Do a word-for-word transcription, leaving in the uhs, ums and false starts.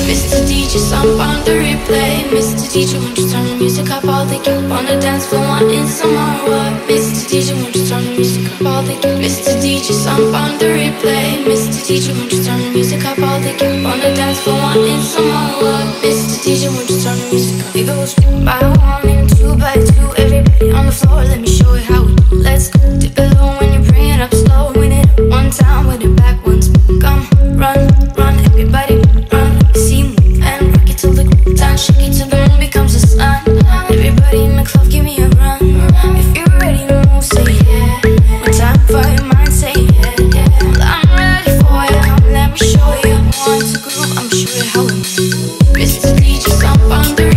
Mister D J, some on the replay. Mister D J, won't you turn the music up? All they keep on the dance floor wanting some more. What? Mister D J, won't you turn the music up? All they keep. Mister D J, some on the replay. Mister D J, won't you turn the music up? All they keep on the dance floor wanting some more. What? Mister D J, won't you turn the music up? It goes one by one and two by two. Everybody on the floor, let me show you how we do. Let's go dip it low when you bring it up slow. Win it up one time with it back once. Come run, run, everybody run. See move and rock it till the groove down. Shake it till the moon becomes the sun. Everybody in the club, give me a run. If you're ready to move, say yeah. One time for your mind, say yeah, yeah. Well, I'm ready for you. Come, let me show you. Want to groove? I'm sure how we move. Mister D J, jump on the